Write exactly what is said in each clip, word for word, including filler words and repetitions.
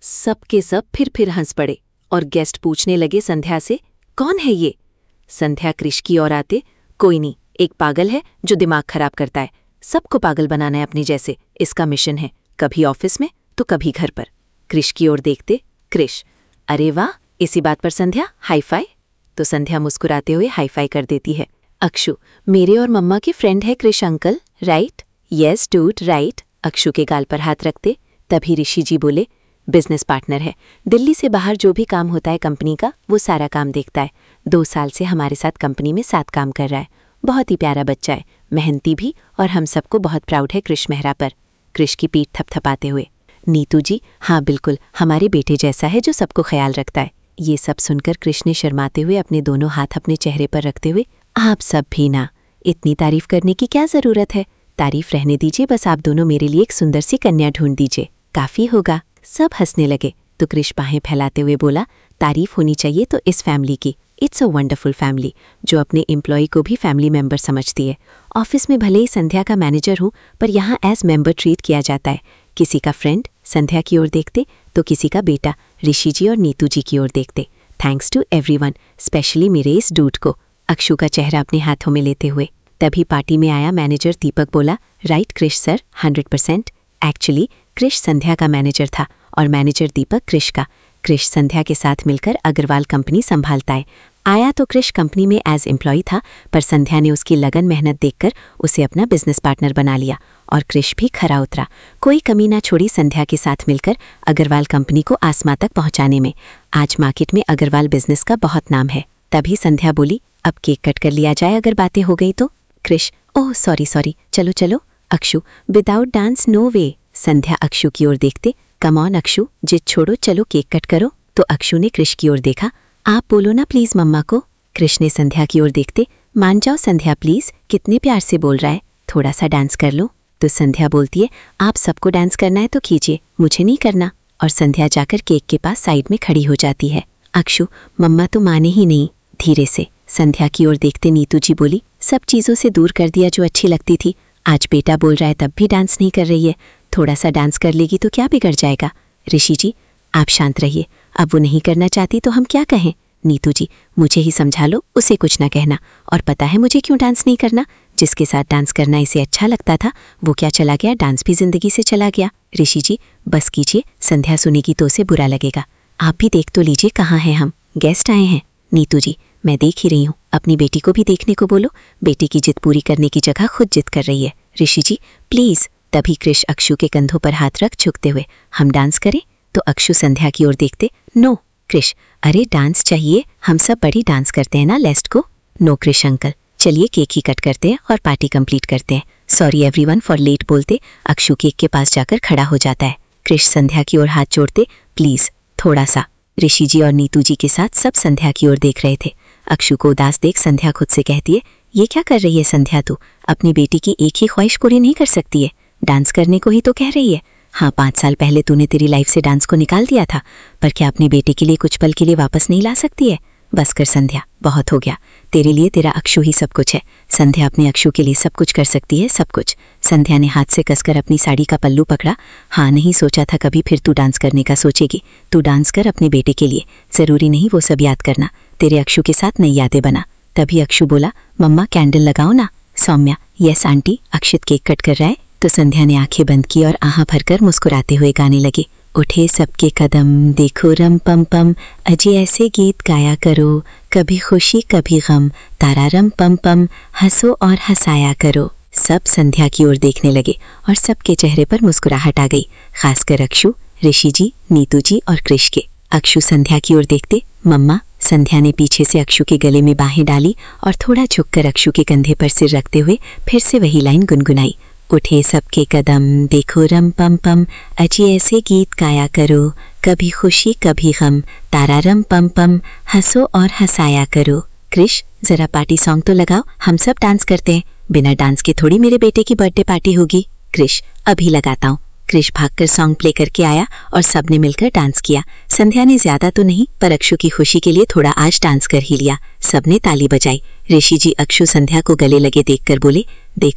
सब के सब फिर फिर हंस पड़े और गेस्ट पूछने लगे संध्या से, कौन है ये? संध्या कृष की ओर आते, कोई नहीं, एक पागल है जो दिमाग खराब करता है। सबको पागल बनाना है अपने जैसे, इसका मिशन है, कभी ऑफिस में तो कभी घर पर। कृष की ओर देखते, कृष, अरे वाह, इसी बात पर संध्या हाई फाई। तो संध्या मुस्कुराते हुए हाई फाई कर देती है। अक्षु, मेरे और मम्मा के फ्रेंड है Krish uncle, right? Yes dude, right. Akshu के गाल पर हाथ रखते तभी ऋषि जी बोले, बिजनेस पार्टनर है, दिल्ली से बाहर जो भी काम होता है कंपनी का वो सारा काम देखता है। दो साल से हमारे साथ कंपनी में साथ काम कर रहा है। बहुत ही प्यारा बच्चा है, मेहनती भी, और हम सबको बहुत प्राउड है कृष मेहरा पर। कृष की पीठ थपथपाते हुए, नीतू जी, हाँ बिल्कुल, हमारे बेटे जैसा है जो सबको ख्याल रखता है। ये सब सुनकर कृष ने शर्माते हुए अपने दोनों हाथ अपने चेहरे पर रखते हुए, आप सब भी ना, इतनी तारीफ करने की क्या जरूरत है? तारीफ रहने दीजिए, बस आप दोनों मेरे लिए एक सुंदर सी कन्या ढूंढ दीजिए, काफी होगा। सब हंसने लगे तो कृष बाहें फैलाते हुए बोला, तारीफ होनी चाहिए तो इस फैमिली की। इट्स अ वंडरफुल फैमिली जो अपने एम्प्लॉय को भी फैमिली मेंबर समझती है। ऑफिस में भले ही संध्या का मैनेजर हूँ, पर यहाँ एज मेंबर ट्रीट किया जाता है। किसी का फ्रेंड संध्या की ओर देखते तो किसी का बेटा ऋषि जी और नीतू जी की ओर देखते। थैंक्स टू एवरीवन, स्पेशली मेरे इस डूड को। अक्षु का चेहरा अपने हाथों में लेते हुए तभी पार्टी में आया मैनेजर दीपक बोला, right Krish sir, hundred percent. Actually Krish Sandhya का मैनेजर था और मैनेजर दीपक कृष का। कृष संध्या के साथ मिलकर अग्रवाल कंपनी संभालता है। आया तो कृष कंपनी में एज एम्प्लॉय था, पर संध्या ने उसकी लगन मेहनत देखकर उसे अपना बिजनेस पार्टनर बना लिया और कृष भी खरा उतरा। कोई कमी ना छोड़ी संध्या के साथ मिलकर अग्रवाल कंपनी को आसमां तक पहुंचाने में। आज मार्केट में अग्रवाल बिजनेस का बहुत नाम है। तभी संध्या बोली, अब केक कट कर लिया जाए अगर बातें हो गई तो। कृष, ओह सॉरी सॉरी, चलो चलो। Akshu, without dance no way. Sandhya Akshu की ओर देखते, कम ऑन अक्षु, जिद छोड़ो, चलो केक कट करो। तो अक्षु ने कृष की ओर देखा, आप बोलो ना प्लीज मम्मा को। कृष ने संध्या की ओर देखते, मान जाओ संध्या प्लीज, कितने प्यार से बोल रहा है, थोड़ा सा डांस कर लो। तो संध्या बोलती है, आप सबको डांस करना है तो कीजिए, मुझे नहीं करना। और संध्या जाकर केक के पास साइड में खड़ी हो जाती है। अक्षु, मम्मा तो माने ही नहीं। धीरे से संध्या की ओर देखते नीतू जी बोली, सब चीज़ों से दूर कर दिया जो अच्छी लगती थी। आज बेटा बोल रहा है तब भी डांस नहीं कर रही है, थोड़ा सा डांस कर लेगी तो क्या बिगड़ जाएगा। ऋषि जी, आप शांत रहिए, अब वो नहीं करना चाहती तो हम क्या कहें। नीतू जी, मुझे ही समझा लो, उसे कुछ ना कहना। और पता है मुझे क्यों डांस नहीं करना, जिसके साथ डांस करना इसे अच्छा लगता था वो क्या चला गया, डांस भी जिंदगी से चला गया। ऋषि जी, बस कीजिए, संध्या सुनेगी तो उसे बुरा लगेगा। आप भी देख तो लीजिए कहाँ हैं हम, गेस्ट आए हैं। नीतू जी, मैं देख ही रही हूँ, अपनी बेटी को भी देखने को बोलो, बेटी की जिद पूरी करने की जगह खुद जिद कर रही है। ऋषि जी प्लीज। तभी कृष अक्षु के कंधों पर हाथ रख झुकते हुए, हम डांस करें? तो अक्षु संध्या की ओर देखते, नो। कृष, अरे डांस चाहिए, हम सब बड़ी डांस करते हैं ना लेस्ट को। नो कृष अंकल, चलिए केक ही कट करते हैं और पार्टी कंप्लीट करते हैं। सॉरी एवरीवन फॉर लेट बोलते अक्षु केक के पास जाकर खड़ा हो जाता है। कृष संध्या की ओर हाथ जोड़ते, प्लीज थोड़ा सा। ऋषि जी और नीतू जी के साथ सब संध्या की ओर देख रहे थे। अक्षु को उदास देख संध्या खुद से कहती है, ये क्या कर रही है संध्या, तू अपनी बेटी की एक ही ख्वाहिश पूरी नहीं कर सकती है, डांस करने को ही तो कह रही है। हाँ, पाँच साल पहले तूने तेरी लाइफ से डांस को निकाल दिया था, पर क्या अपनी बेटी के लिए कुछ पल के लिए वापस नहीं ला सकती है? बस कर संध्या, बहुत हो गया, तेरे लिए तेरा अक्षु ही सब कुछ है। संध्या अपने अक्षु के लिए सब कुछ कर सकती है, सब कुछ। संध्या ने हाथ से कसकर अपनी साड़ी का पल्लू पकड़ा। हाँ, नहीं सोचा था कभी फिर तू डांस करने का सोचेगी। तू डांस कर अपने बेटे के लिए, जरूरी नहीं वो सब याद करना, तेरे अक्षु के साथ नई यादें बना। तभी अक्षु बोला, मम्मा कैंडल लगाओ ना। Saumya, yes aunty. Akshit cake cut कर रहा है। तो संध्या ने आंखें बंद की और आहां भरकर मुस्कुराते हुए गाने लगे, उठे सबके कदम, देखो रम पम पम, अजी ऐसे गीत गाया करो, कभी खुशी कभी गम, तारा रम पम पम, हंसो और हंसाया करो। सब संध्या की ओर देखने लगे और सबके चेहरे पर मुस्कुराहट आ गई, खासकर अक्षु, ऋषि जी, नीतू जी और कृष के। अक्षु संध्या की ओर देखते, मम्मा। संध्या ने पीछे से अक्षु के गले में बाहें डाली और थोड़ा झुककर अक्षु के कंधे पर सिर रखते हुए फिर से वही लाइन गुनगुनाई, उठे सबके कदम, देखो रम पम पम, अजी ऐसे गीत गाया करो, कभी खुशी कभी गम, तारा रम पम पम, हंसो और हंसाया करो। कृष, जरा पार्टी सॉन्ग तो लगाओ, हम सब डांस करते हैं, बिना डांस के थोड़ी मेरे बेटे की बर्थडे पार्टी होगी। कृष, अभी लगाता हूँ। कृष भागकर सॉन्ग प्ले करके आया और सबने मिलकर डांस किया। संध्या ने ज्यादा तो नहीं, पर अक्षु की खुशी के लिए थोड़ा आज डांस कर ही लिया। सबने ताली बजाई। ऋषि जी अक्षु संध्या को गले लगे देखकर बोले, देखा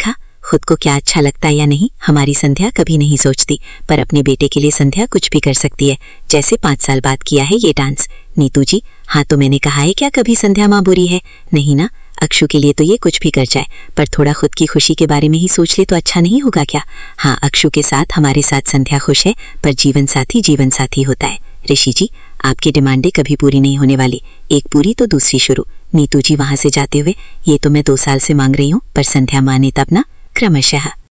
खुद को क्या अच्छा लगता है या नहीं हमारी संध्या कभी नहीं सोचती, पर अपने बेटे के लिए संध्या कुछ भी कर सकती है, जैसे पाँच साल बाद किया है ये डांस। नीतू जी, हाँ तो मैंने कहा है क्या कभी संध्या माँ बुरी है? नहीं ना, अक्षु के लिए तो ये कुछ भी कर जाए, पर थोड़ा खुद की खुशी के बारे में ही सोच ले तो अच्छा नहीं होगा क्या? हाँ, अक्षु के साथ हमारे साथ संध्या खुश है, पर जीवन साथी जीवन साथी होता है। ऋषि जी, आपकी डिमांडें कभी पूरी नहीं होने वाली, एक पूरी तो दूसरी शुरू। नीतू जी वहां से जाते हुए, ये तो मैं दो साल से मांग रही हूँ, पर संध्या माने तब ना, क्रमशः।